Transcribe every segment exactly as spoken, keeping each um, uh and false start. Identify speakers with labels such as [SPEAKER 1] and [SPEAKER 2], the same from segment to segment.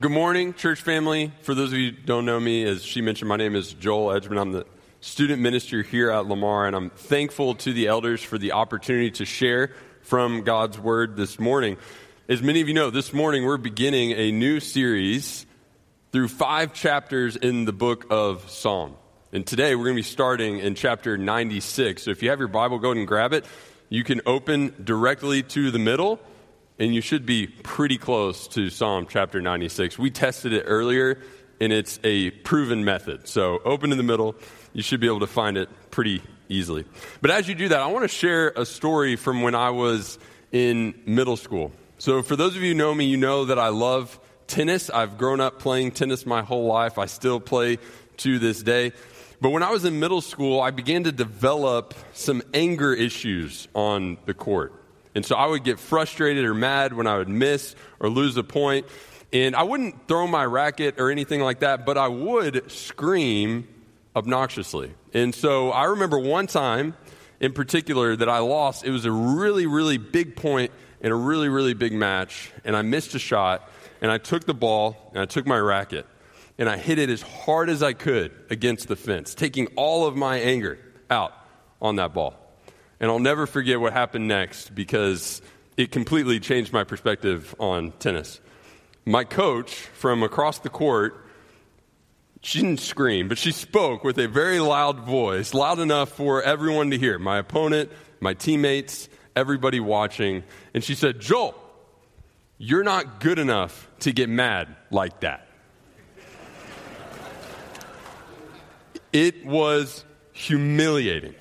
[SPEAKER 1] Good morning, church family. For those of you who don't know me, as she mentioned, my name is Joel Edgman. I'm the student minister here at Lamar, and I'm thankful to the elders for the opportunity to share from God's Word this morning. As many of you know, this morning we're beginning a new series through five chapters in the book of Psalm. And today we're going to be starting in chapter ninety-six. So if you have your Bible, go ahead and grab it. You can open directly to the middle, and you should be pretty close to Psalm chapter ninety-six. We tested it earlier, and it's a proven method. So open in the middle. You should be able to find it pretty easily. But as you do that, I want to share a story from when I was in middle school. So for those of you who know me, you know that I love tennis. I've grown up playing tennis my whole life. I still play to this day. But when I was in middle school, I began to develop some anger issues on the court. And so I would get frustrated or mad when I would miss or lose a point. And I wouldn't throw my racket or anything like that, but I would scream obnoxiously. And so I remember one time in particular that I lost. It was a really, really big point in a really, really big match. And I missed a shot. And I took the ball and I took my racket. And I hit it as hard as I could against the fence, taking all of my anger out on that ball. And I'll never forget what happened next because it completely changed my perspective on tennis. My coach from across the court, she didn't scream, but she spoke with a very loud voice, loud enough for everyone to hear, my opponent, my teammates, everybody watching. And she said, "Joel, you're not good enough to get mad like that." It was humiliating.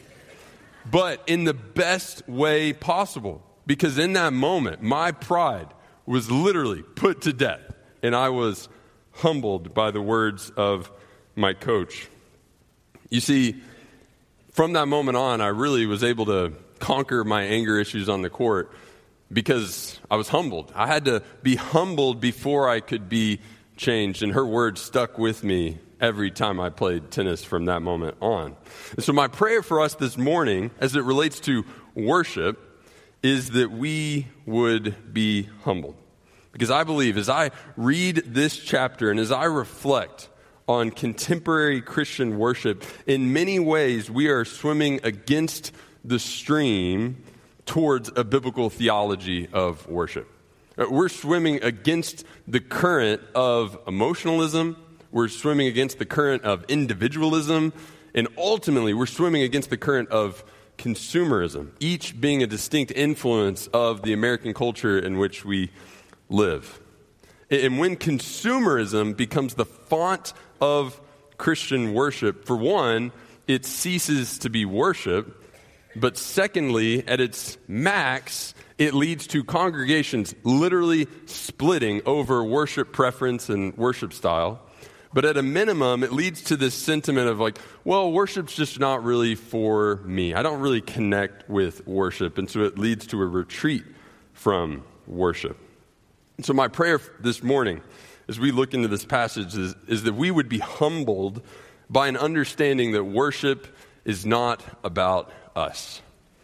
[SPEAKER 1] But in the best way possible, because in that moment, my pride was literally put to death, and I was humbled by the words of my coach. You see, from that moment on, I really was able to conquer my anger issues on the court because I was humbled. I had to be humbled before I could be changed, and her words stuck with me every time I played tennis from that moment on. And so my prayer for us this morning, as it relates to worship, is that we would be humbled. Because I believe as I read this chapter and as I reflect on contemporary Christian worship, in many ways we are swimming against the stream towards a biblical theology of worship. We're swimming against the current of emotionalism. We're swimming against the current of individualism, and ultimately we're swimming against the current of consumerism, each being a distinct influence of the American culture in which we live. And when consumerism becomes the font of Christian worship, for one, it ceases to be worship, but secondly, at its max, it leads to congregations literally splitting over worship preference and worship style. But at a minimum, it leads to this sentiment of like, well, worship's just not really for me. I don't really connect with worship. And so it leads to a retreat from worship. And so my prayer this morning, as we look into this passage, is, is that we would be humbled by an understanding that worship is not about us.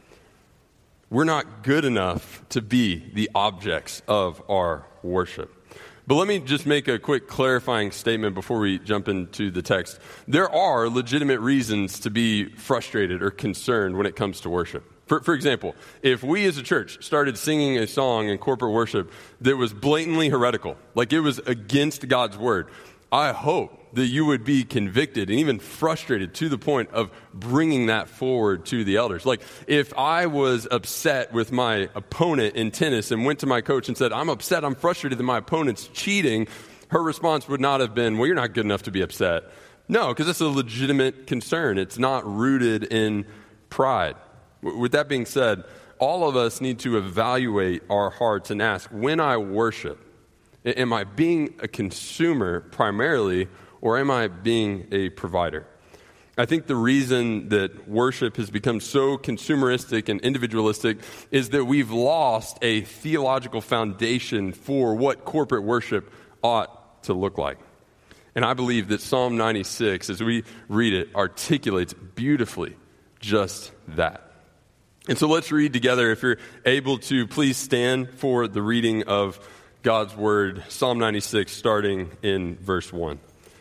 [SPEAKER 1] We're not good enough to be the objects of our worship. But let me just make a quick clarifying statement before we jump into the text. There are legitimate reasons to be frustrated or concerned when it comes to worship. For, for example, if we as a church started singing a song in corporate worship that was blatantly heretical, like it was against God's word, I hope that you would be convicted and even frustrated to the point of bringing that forward to the elders. Like if I was upset with my opponent in tennis and went to my coach and said, "I'm upset, I'm frustrated that my opponent's cheating," her response would not have been, "Well, you're not good enough to be upset." No, because it's a legitimate concern. It's not rooted in pride. With that being said, all of us need to evaluate our hearts and ask, when I worship, am I being a consumer primarily, or am I being a provider? I think the reason that worship has become so consumeristic and individualistic is that we've lost a theological foundation for what corporate worship ought to look like. And I believe that Psalm ninety-six, as we read it, articulates beautifully just that. And so let's read together. If you're able to, please stand for the reading of God's word, Psalm ninety-six, starting in verse one.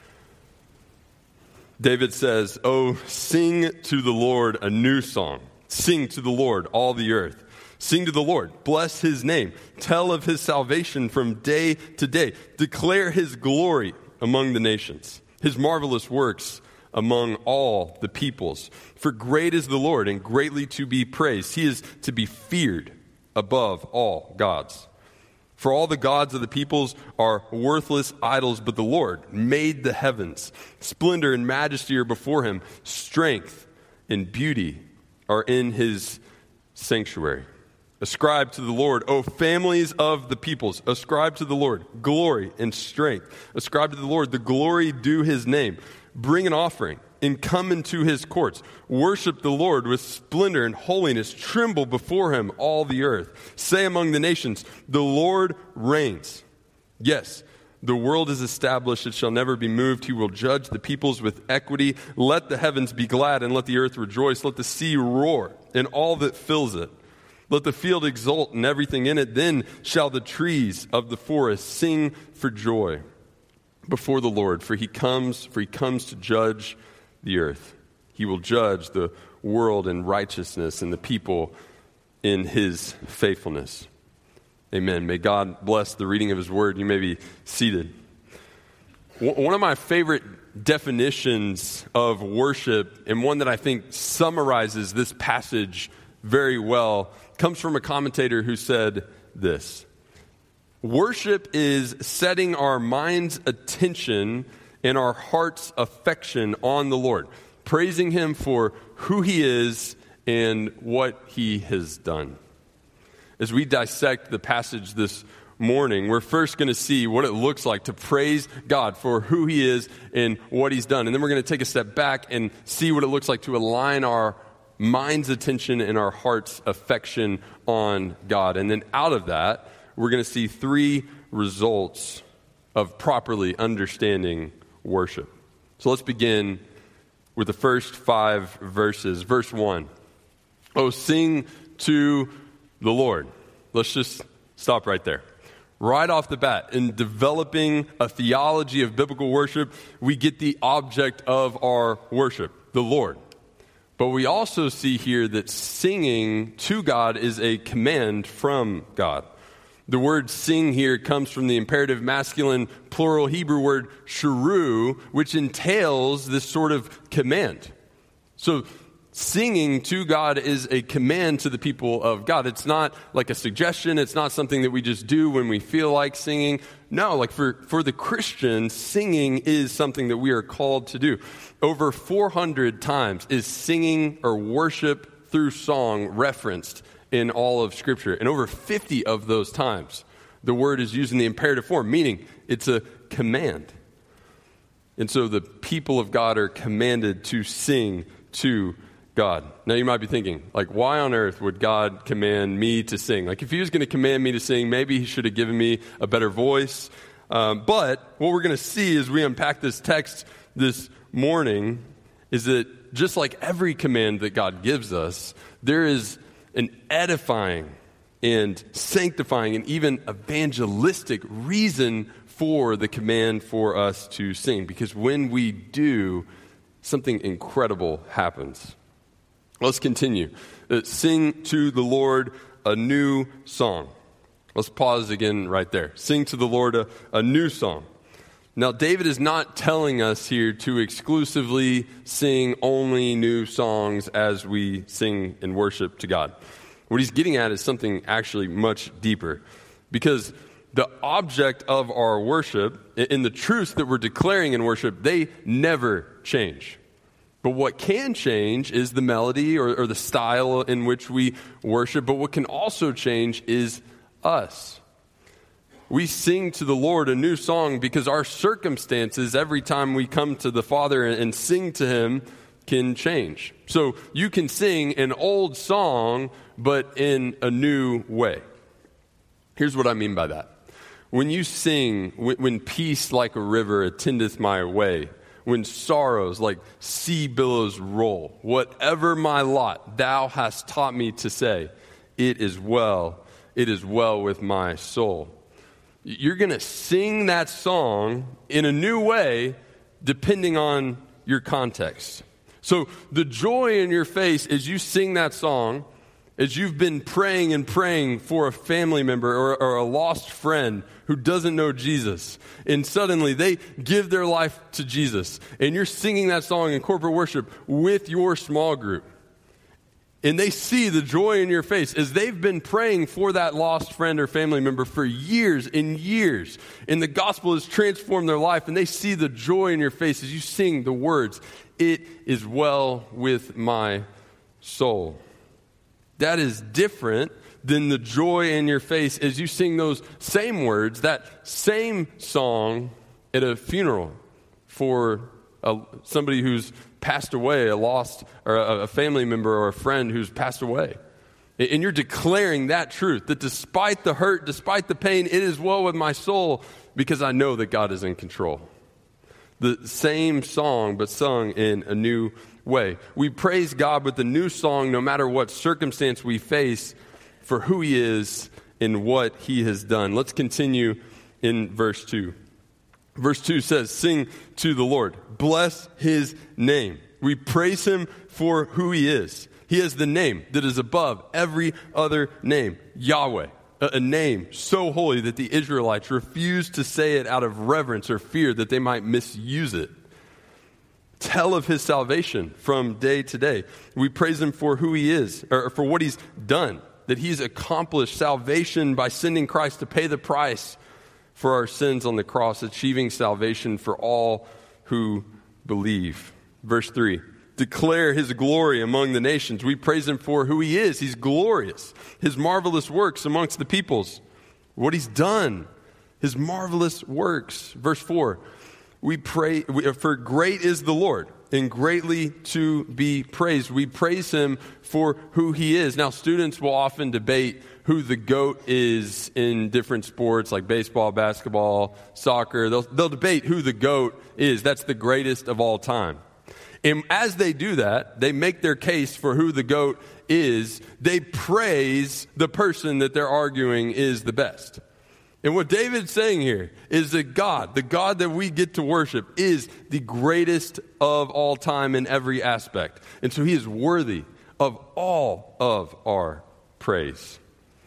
[SPEAKER 1] David says, "Oh, sing to the Lord a new song. Sing to the Lord, all the earth. Sing to the Lord, bless his name. Tell of his salvation from day to day. Declare his glory among the nations, his marvelous works among all the peoples. For great is the Lord and greatly to be praised. He is to be feared above all gods. For all the gods of the peoples are worthless idols, but the Lord made the heavens. Splendor and majesty are before him. Strength and beauty are in his sanctuary. Ascribe to the Lord, O families of the peoples. Ascribe to the Lord glory and strength. Ascribe to the Lord the glory due his name. Bring an offering and come into his courts. Worship the Lord with splendor and holiness. Tremble before him, all the earth. Say among the nations, the Lord reigns. Yes, the world is established. It shall never be moved. He will judge the peoples with equity. Let the heavens be glad and let the earth rejoice. Let the sea roar and all that fills it. Let the field exult and everything in it. Then shall the trees of the forest sing for joy before the Lord, for he comes, for he comes to judge the earth. He will judge the world in righteousness and the people in his faithfulness." Amen. May God bless the reading of his word. You may be seated. One of my favorite definitions of worship, and one that I think summarizes this passage very well, comes from a commentator who said this: worship is setting our mind's attention and our heart's affection on the Lord, praising him for who he is and what he has done. As we dissect the passage this morning, we're first going to see what it looks like to praise God for who he is and what he's done. And then we're going to take a step back and see what it looks like to align our mind's attention and our heart's affection on God. And then out of that, we're going to see three results of properly understanding worship. So let's begin with the first five verses. Verse one. Oh, sing to the Lord. Let's just stop right there. Right off the bat, in developing a theology of biblical worship, we get the object of our worship, the Lord. But we also see here that singing to God is a command from God. The word sing here comes from the imperative masculine plural Hebrew word shiru, which entails this sort of command. So singing to God is a command to the people of God. It's not like a suggestion. It's not something that we just do when we feel like singing. No, like for, for the Christian, singing is something that we are called to do. Over four hundred times is singing or worship through song referenced in all of Scripture. And over fifty of those times, the word is used in the imperative form, meaning it's a command. And so the people of God are commanded to sing to God. Now you might be thinking, like, why on earth would God command me to sing? Like, if he was going to command me to sing, maybe he should have given me a better voice. Um, but what we're going to see as we unpack this text this morning is that just like every command that God gives us, there is an edifying and sanctifying and even evangelistic reason for the command for us to sing. Because when we do, something incredible happens. Let's continue. Uh, sing to the Lord a new song. Let's pause again right there. Sing to the Lord a, a new song. Now, David is not telling us here to exclusively sing only new songs as we sing and worship to God. What he's getting at is something actually much deeper. Because the object of our worship and the truths that we're declaring in worship, they never change. But what can change is the melody or, or the style in which we worship. But what can also change is us. We sing to the Lord a new song because our circumstances, every time we come to the Father and sing to him, can change. So you can sing an old song, but in a new way. Here's what I mean by that. When you sing, when, when peace like a river attendeth my way, when sorrows like sea billows roll, whatever my lot, thou hast taught me to say, it is well, it is well with my soul. You're going to sing that song in a new way depending on your context. So the joy in your face as you sing that song, as you've been praying and praying for a family member or, or a lost friend who doesn't know Jesus, and suddenly they give their life to Jesus, and you're singing that song in corporate worship with your small group, and they see the joy in your face as they've been praying for that lost friend or family member for years and years, and the gospel has transformed their life, and they see the joy in your face as you sing the words, "It is well with my soul." That is different than the joy in your face as you sing those same words, that same song at a funeral for a, somebody who's passed away, a lost, or a, a family member or a friend who's passed away. And you're declaring that truth, that despite the hurt, despite the pain, it is well with my soul because I know that God is in control. The same song, but sung in a new way. We praise God with the new song no matter what circumstance we face for who he is and what he has done. Let's continue in verse two. Verse two says, "Sing to the Lord. Bless his name." We praise him for who he is. He has the name that is above every other name, Yahweh. A name so holy that the Israelites refused to say it out of reverence or fear that they might misuse it. Tell of his salvation from day to day. We praise him for who he is, or for what he's done, that he's accomplished salvation by sending Christ to pay the price for our sins on the cross, achieving salvation for all who believe. Verse three. Declare his glory among the nations. We praise him for who he is. He's glorious. His marvelous works amongst the peoples. What he's done. His marvelous works. Verse four. We pray, for great is the Lord and greatly to be praised. We praise him for who he is. Now, students will often debate who the GOAT is in different sports like baseball, basketball, soccer. They'll, they'll debate who the GOAT is. That's the greatest of all time. And as they do that, they make their case for who the GOAT is. They praise the person that they're arguing is the best. And what David's saying here is that God, the God that we get to worship, is the greatest of all time in every aspect. And so he is worthy of all of our praise.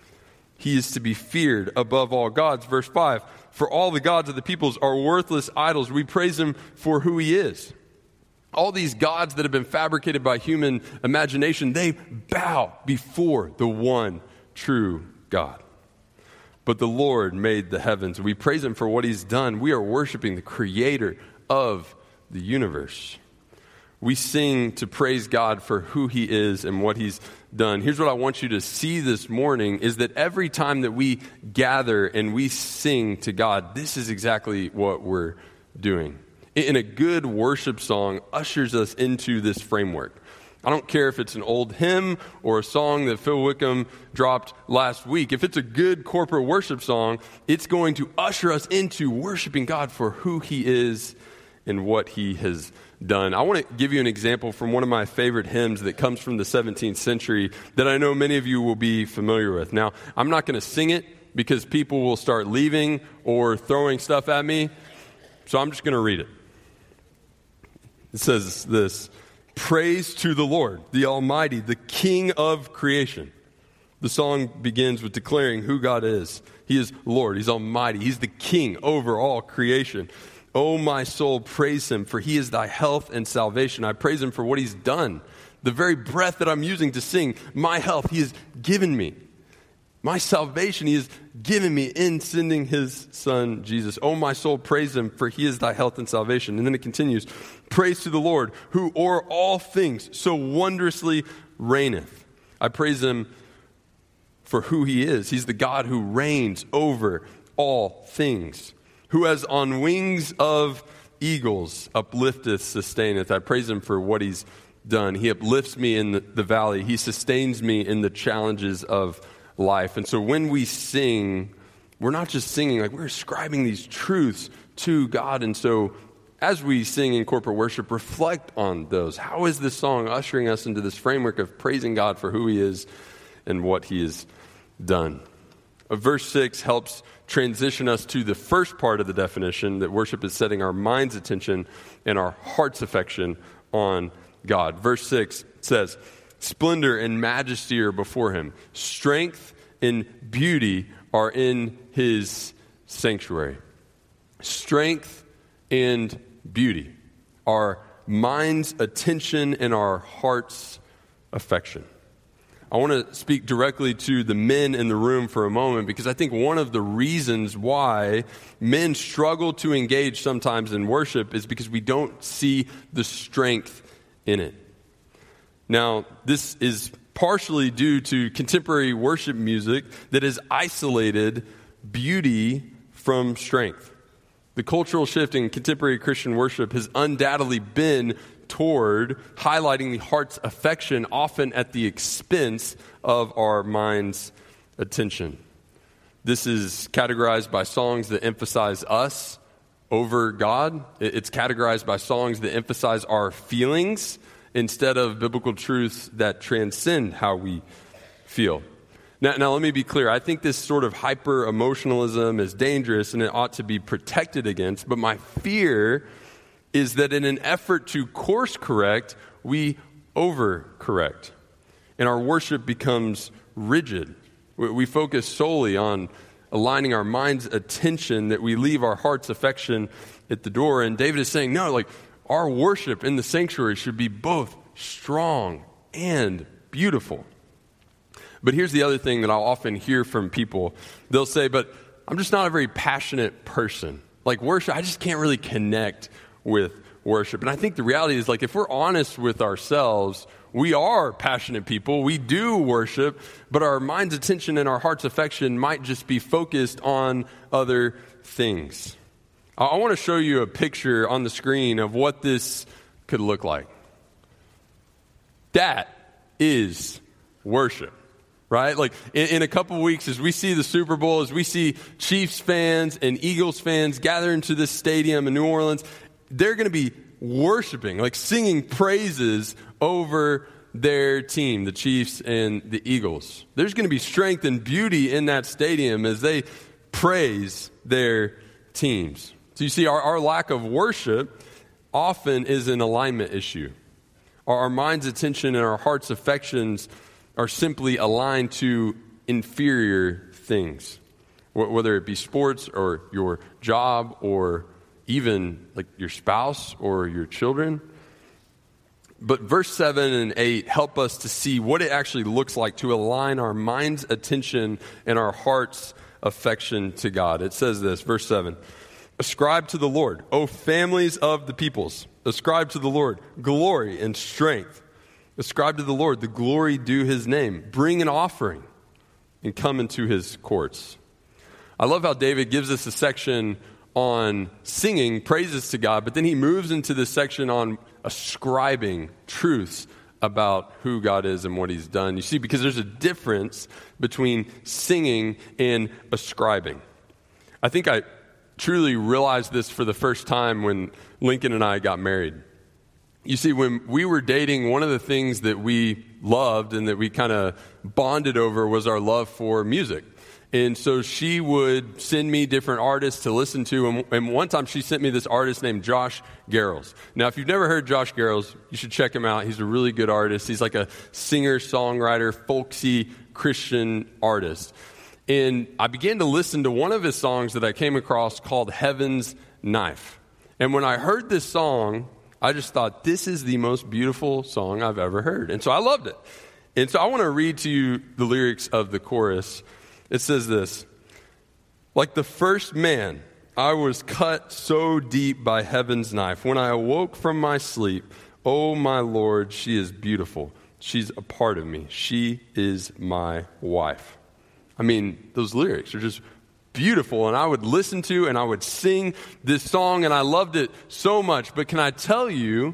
[SPEAKER 1] He is to be feared above all gods. Verse five, for all the gods of the peoples are worthless idols. We praise him for who he is. All these gods that have been fabricated by human imagination, they bow before the one true God. But the Lord made the heavens. We praise him for what he's done. We are worshiping the creator of the universe. We sing to praise God for who he is and what he's done. Here's what I want you to see this morning is that every time that we gather and we sing to God, this is exactly what we're doing. In a good worship song ushers us into this framework. I don't care if it's an old hymn or a song that Phil Wickham dropped last week. If it's a good corporate worship song, it's going to usher us into worshiping God for who he is and what he has done. I want to give you an example from one of my favorite hymns that comes from the seventeenth century that I know many of you will be familiar with. Now, I'm not going to sing it because people will start leaving or throwing stuff at me, so I'm just going to read it. It says this: praise to the Lord, the Almighty, the King of creation. The song begins with declaring who God is. He is Lord. He's Almighty. He's the King over all creation. Oh, my soul, praise him, for he is thy health and salvation. I praise him for what he's done. The very breath that I'm using to sing, my health, he has given me. My salvation he has given me in sending his son, Jesus. Oh, my soul, praise him, for he is thy health and salvation. And then it continues, praise to the Lord, who o'er all things so wondrously reigneth. I praise him for who he is. He's the God who reigns over all things, who as on wings of eagles uplifteth, sustaineth. I praise him for what he's done. He uplifts me in the, the valley. He sustains me in the challenges of life. And so when we sing, we're not just singing, like we're ascribing these truths to God. And so as we sing in corporate worship, reflect on those. How is this song ushering us into this framework of praising God for who he is and what he has done? Uh, verse six helps transition us to the first part of the definition, that worship is setting our mind's attention and our heart's affection on God. Verse six says, splendor and majesty are before him. Strength and beauty are in his sanctuary. Strength and beauty, our mind's attention and our heart's affection. I want to speak directly to the men in the room for a moment, because I think one of the reasons why men struggle to engage sometimes in worship is because we don't see the strength in it. Now, this is partially due to contemporary worship music that has isolated beauty from strength. The cultural shift in contemporary Christian worship has undoubtedly been toward highlighting the heart's affection, often at the expense of our mind's attention. This is categorized by songs that emphasize us over God. It's categorized by songs that emphasize our feelings instead of biblical truths that transcend how we feel. Now, now, let me be clear. I think this sort of hyper-emotionalism is dangerous and it ought to be protected against. But my fear is that in an effort to course correct, we overcorrect. And our worship becomes rigid. We, we focus solely on aligning our mind's attention, that we leave our heart's affection at the door. And David is saying, no, like, our worship in the sanctuary should be both strong and beautiful. But here's the other thing that I'll often hear from people. They'll say, but I'm just not a very passionate person. Like worship, I just can't really connect with worship. And I think the reality is, like, if we're honest with ourselves, we are passionate people. We do worship, but our mind's attention and our heart's affection might just be focused on other things. I want to show you a picture on the screen of what this could look like. That is worship, right? Like in, in a couple of weeks, as we see the Super Bowl, as we see Chiefs fans and Eagles fans gather into this stadium in New Orleans, they're going to be worshiping, like singing praises over their team, the Chiefs and the Eagles. There's going to be strength and beauty in that stadium as they praise their teams. So you see, our, our lack of worship often is an alignment issue. Our, our mind's attention and our heart's affections are simply aligned to inferior things, w- whether it be sports or your job or even like your spouse or your children. But verse seven and eight help us to see what it actually looks like to align our mind's attention and our heart's affection to God. It says this, verse seven, ascribe to the Lord, O families of the peoples. Ascribe to the Lord glory and strength. Ascribe to the Lord the glory due his name. Bring an offering and come into his courts. I love how David gives us a section on singing praises to God, but then he moves into this section on ascribing truths about who God is and what he's done. You see, because there's a difference between singing and ascribing. I think I truly realized this for the first time when Lincoln and I got married. You see, when we were dating, one of the things that we loved and that we kind of bonded over was our love for music. And so she would send me different artists to listen to. And, and one time she sent me this artist named Josh Garrels. Now, if you've never heard Josh Garrels, you should check him out. He's a really good artist. He's like a singer, songwriter, folksy Christian artist. And I began to listen to one of his songs that I came across called Heaven's Knife. And when I heard this song, I just thought, this is the most beautiful song I've ever heard. And so I loved it. And so I want to read to you the lyrics of the chorus. It says this, like the first man, I was cut so deep by heaven's knife. When I awoke from my sleep, oh my Lord, she is beautiful. She's a part of me. She is my wife. I mean, those lyrics are just beautiful, and I would listen to and I would sing this song, and I loved it so much. But can I tell you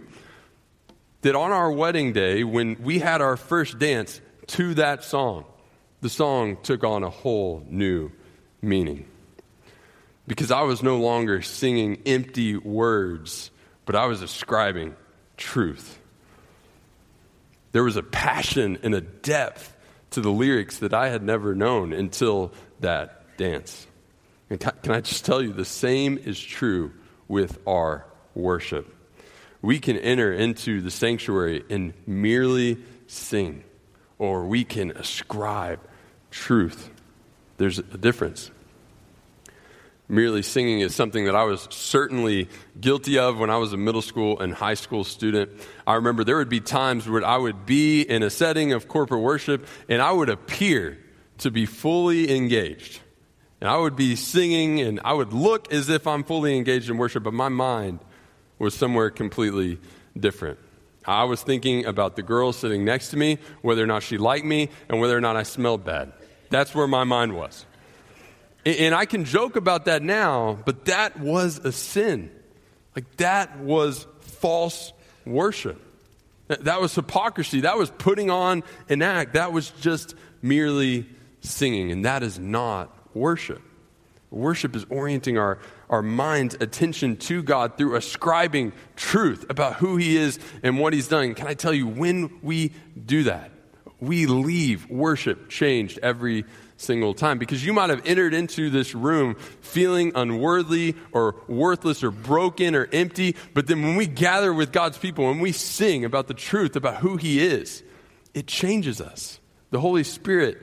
[SPEAKER 1] that on our wedding day, when we had our first dance to that song, the song took on a whole new meaning. Because I was no longer singing empty words, but I was ascribing truth. There was a passion and a depth to the lyrics that I had never known until that dance. And can I just tell you, the same is true with our worship. We can enter into the sanctuary and merely sing, or we can ascribe truth. There's a difference. Merely singing is something that I was certainly guilty of when I was a middle school and high school student. I remember there would be times where I would be in a setting of corporate worship and I would appear to be fully engaged. And I would be singing and I would look as if I'm fully engaged in worship, but my mind was somewhere completely different. I was thinking about the girl sitting next to me, whether or not she liked me, and whether or not I smelled bad. That's where my mind was. And I can joke about that now, but that was a sin. Like, that was false worship. That was hypocrisy. That was putting on an act. That was just merely singing, and that is not worship. Worship is orienting our, our mind's attention to God through ascribing truth about who He is and what He's done. Can I tell you, when we do that, we leave worship changed every single time, because you might have entered into this room feeling unworthy or worthless or broken or empty, but then when we gather with God's people and we sing about the truth about who He is, it changes us. The Holy Spirit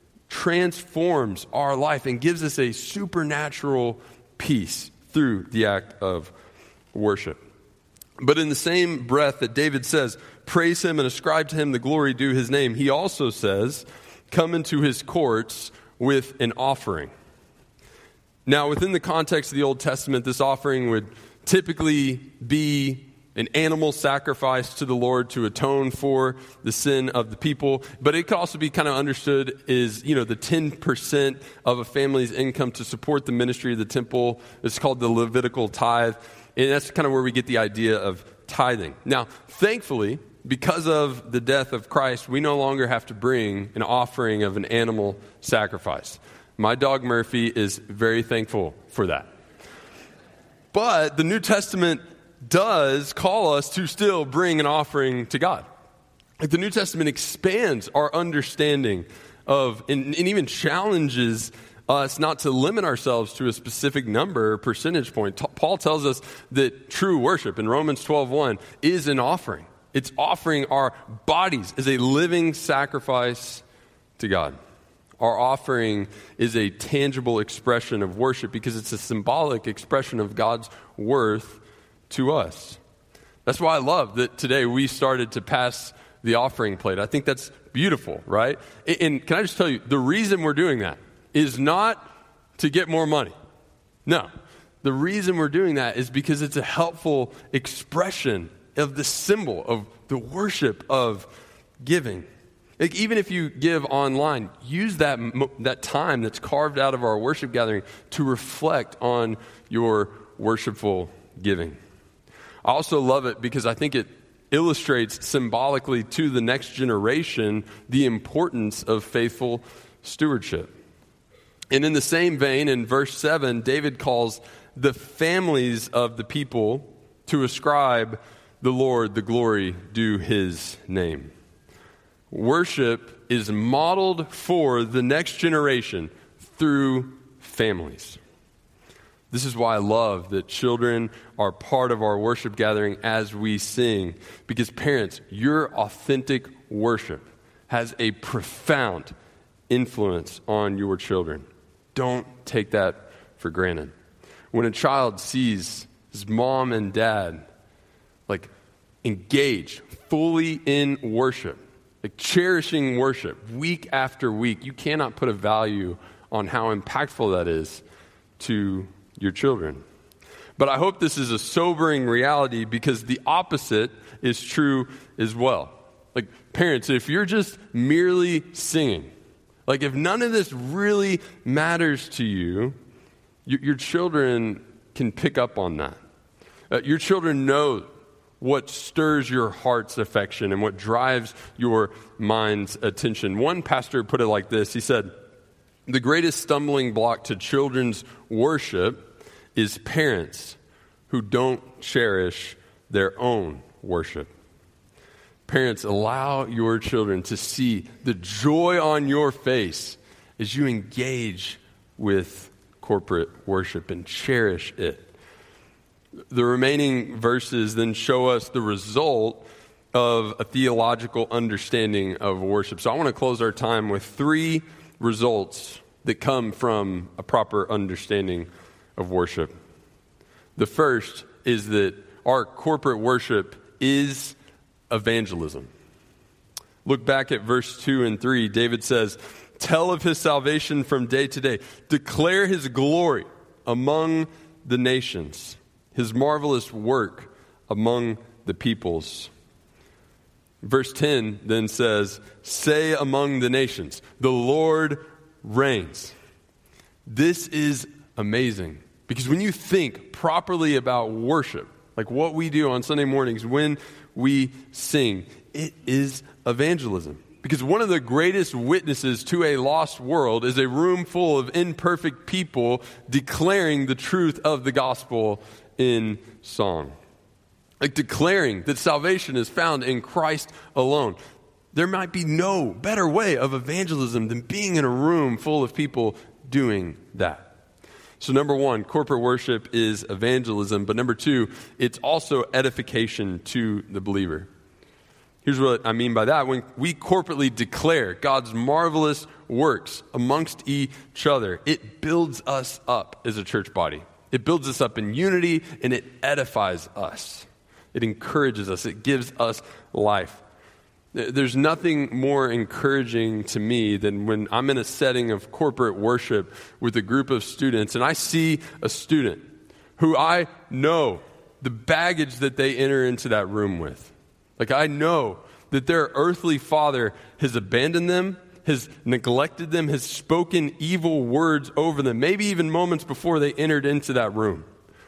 [SPEAKER 1] transforms our life and gives us a supernatural peace through the act of worship. But in the same breath that David says, praise Him and ascribe to Him the glory due His name, he also says, come into His courts with an offering. Now, within the context of the Old Testament, this offering would typically be an animal sacrifice to the Lord to atone for the sin of the people. But it could also be kind of understood as, you know, the ten percent of a family's income to support the ministry of the temple. It's called the Levitical tithe. And that's kind of where we get the idea of tithing. Now, thankfully, because of the death of Christ, we no longer have to bring an offering of an animal sacrifice. My dog Murphy is very thankful for that. But the New Testament does call us to still bring an offering to God. Like, the New Testament expands our understanding of, and, and even challenges us not to limit ourselves to a specific number or percentage point. T- Paul tells us that true worship in Romans twelve one is an offering. It's offering our bodies as a living sacrifice to God. Our offering is a tangible expression of worship because it's a symbolic expression of God's worth to us. That's why I love that today we started to pass the offering plate. I think that's beautiful, right? And can I just tell you, the reason we're doing that is not to get more money. No. The reason we're doing that is because it's a helpful expression of the symbol of the worship of giving. Like, even if you give online, use that that time that's carved out of our worship gathering to reflect on your worshipful giving. I also love it because I think it illustrates symbolically to the next generation the importance of faithful stewardship. And in the same vein, in verse seven, David calls the families of the people to ascribe the Lord the glory due His name. Worship is modeled for the next generation through families. This is why I love that children are part of our worship gathering as we sing. Because parents, your authentic worship has a profound influence on your children. Don't take that for granted. When a child sees his mom and dad like engage fully in worship, like cherishing worship week after week, you cannot put a value on how impactful that is to your children. But I hope this is a sobering reality because the opposite is true as well. Like, parents, if you're just merely singing, like if none of this really matters to you, your, your children can pick up on that. Uh, your children know what stirs your heart's affection and what drives your mind's attention. One pastor put it like this. He said, the greatest stumbling block to children's worship is parents who don't cherish their own worship. Parents, allow your children to see the joy on your face is you engage with corporate worship and cherish it. The remaining verses then show us the result of a theological understanding of worship. So I want to close our time with three results that come from a proper understanding of worship. The first is that our corporate worship is evangelism. Look back at verse two and three. David says, "Tell of his salvation from day to day. Declare his glory among the nations, his marvelous work among the peoples." Verse ten then says, "Say among the nations, the Lord reigns." This is amazing, because when you think properly about worship, like what we do on Sunday mornings when we sing, it is evangelism. Because one of the greatest witnesses to a lost world is a room full of imperfect people declaring the truth of the gospel in song. Like declaring that salvation is found in Christ alone. There might be no better way of evangelism than being in a room full of people doing that. So number one, corporate worship is evangelism. But number two, it's also edification to the believer. Here's what I mean by that. When we corporately declare God's marvelous works amongst each other, it builds us up as a church body. It builds us up in unity, and it edifies us. It encourages us. It gives us life. There's nothing more encouraging to me than when I'm in a setting of corporate worship with a group of students, and I see a student who I know the baggage that they enter into that room with. Like, I know that their earthly father has abandoned them, has neglected them, has spoken evil words over them, maybe even moments before they entered into that room.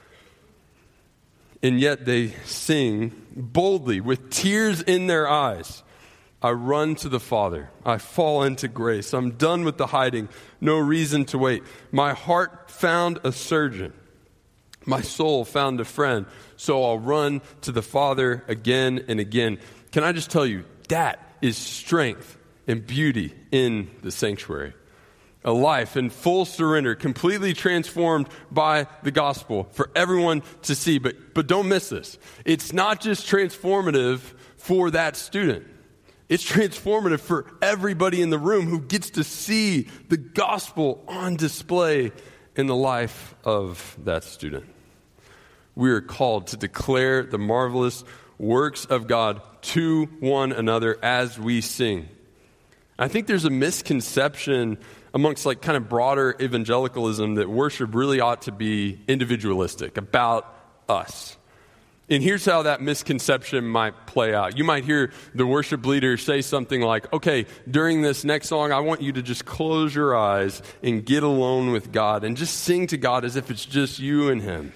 [SPEAKER 1] And yet they sing boldly with tears in their eyes. I run to the Father. I fall into grace. I'm done with the hiding. No reason to wait. My heart found a surgeon. My soul found a friend. So I'll run to the Father again and again. Can I just tell you, that is strength and beauty in the sanctuary. A life in full surrender, completely transformed by the gospel for everyone to see. But, but don't miss this. It's not just transformative for that student. It's transformative for everybody in the room who gets to see the gospel on display in the life of that student. We are called to declare the marvelous works of God to one another as we sing. I think there's a misconception amongst like kind of broader evangelicalism that worship really ought to be individualistic, about us. And here's how that misconception might play out. You might hear the worship leader say something like, okay, during this next song, I want you to just close your eyes and get alone with God and just sing to God as if it's just you and Him.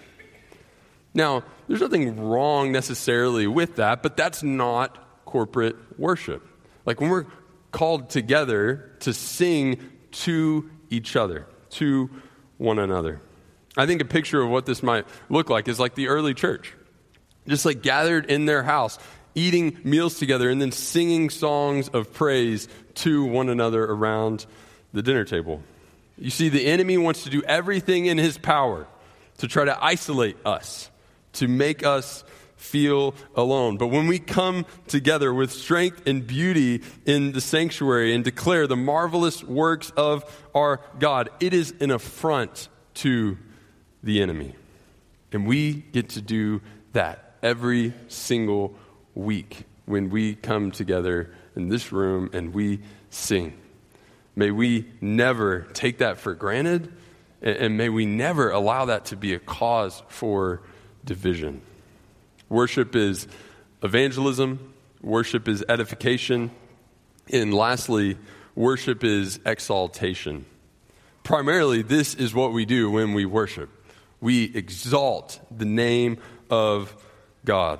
[SPEAKER 1] Now, there's nothing wrong necessarily with that, but that's not corporate worship. Like when we're called together to sing to each other, to one another. I think a picture of what this might look like is like the early church. Just like gathered in their house, eating meals together, and then singing songs of praise to one another around the dinner table. You see, the enemy wants to do everything in his power to try to isolate us, to make us feel alone. But when we come together with strength and beauty in the sanctuary and declare the marvelous works of our God, it is an affront to the enemy. And we get to do that every single week when we come together in this room and we sing. May we never take that for granted, and may we never allow that to be a cause for division. Worship is evangelism. Worship is edification. And lastly, worship is exaltation. Primarily, this is what we do when we worship. We exalt the name of God.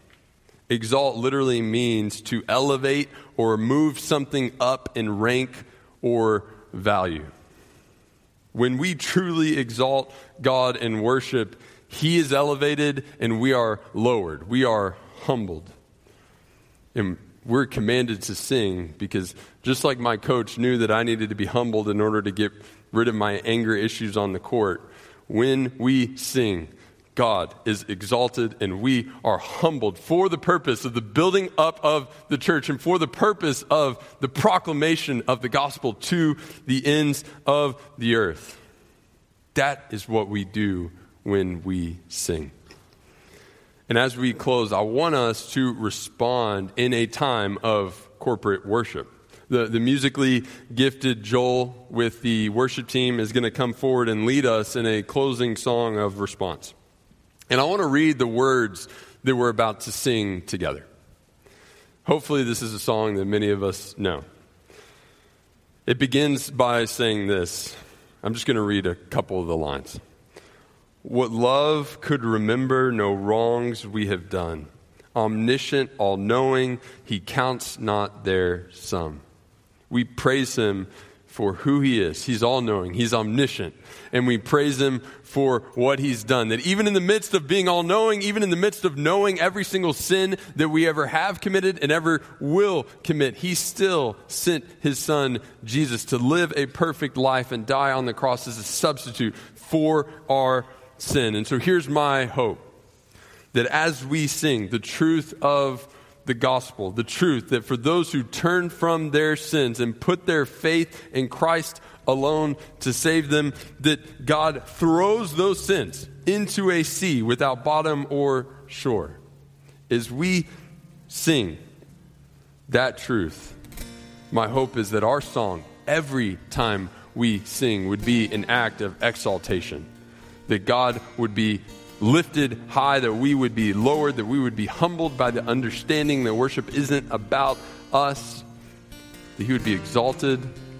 [SPEAKER 1] Exalt literally means to elevate or move something up in rank or value. When we truly exalt God in worship, He is elevated and we are lowered. We are humbled. And we're commanded to sing because just like my coach knew that I needed to be humbled in order to get rid of my anger issues on the court, when we sing, God is exalted and we are humbled for the purpose of the building up of the church and for the purpose of the proclamation of the gospel to the ends of the earth. That is what we do when we sing. And as we close, I want us to respond in a time of corporate worship. The, the musically gifted Joel with the worship team is going to come forward and lead us in a closing song of response. And I want to read the words that we're about to sing together. Hopefully this is a song that many of us know. It begins by saying this. I'm just going to read a couple of the lines. What love could remember no wrongs we have done. Omniscient, all-knowing, he counts not their sum. We praise him for who he is. He's all-knowing. He's omniscient. And we praise him for what he's done. That even in the midst of being all-knowing, even in the midst of knowing every single sin that we ever have committed and ever will commit, he still sent his son, Jesus, to live a perfect life and die on the cross as a substitute for our sin. And so here's my hope. That as we sing the truth of the gospel, the truth that for those who turn from their sins and put their faith in Christ alone to save them, that God throws those sins into a sea without bottom or shore. As we sing that truth, my hope is that our song, every time we sing, would be an act of exaltation. That God would be lifted high, that we would be lowered, that we would be humbled by the understanding that worship isn't about us, that he would be exalted,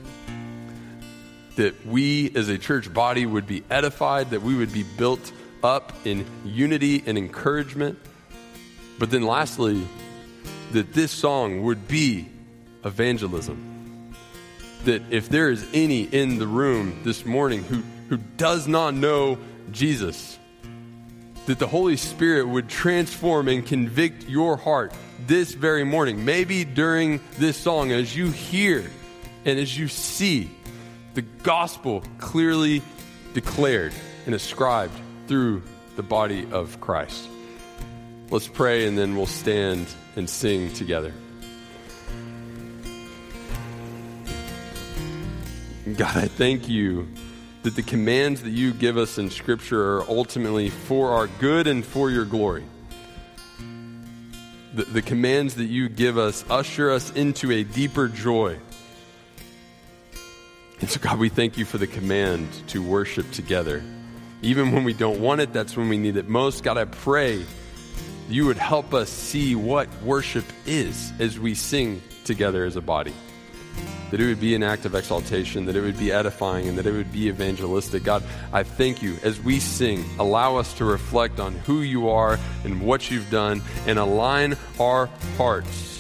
[SPEAKER 1] that we as a church body would be edified, that we would be built up in unity and encouragement. But then lastly, that this song would be evangelism. That if there is any in the room this morning who, who does not know Jesus, that the Holy Spirit would transform and convict your heart this very morning. Maybe during this song, as you hear and as you see the gospel clearly declared and ascribed through the body of Christ. Let's pray and then we'll stand and sing together. God, I thank you that the commands that you give us in Scripture are ultimately for our good and for your glory. The, the commands that you give us usher us into a deeper joy. And so, God, we thank you for the command to worship together. Even when we don't want it, that's when we need it most. God, I pray you would help us see what worship is as we sing together as a body. That it would be an act of exaltation, that it would be edifying, and that it would be evangelistic. God, I thank you. As we sing, allow us to reflect on who you are and what you've done, and align our hearts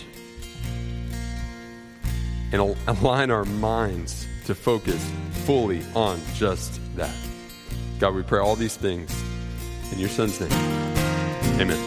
[SPEAKER 1] and al- align our minds to focus fully on just that. God, we pray all these things in your Son's name. Amen.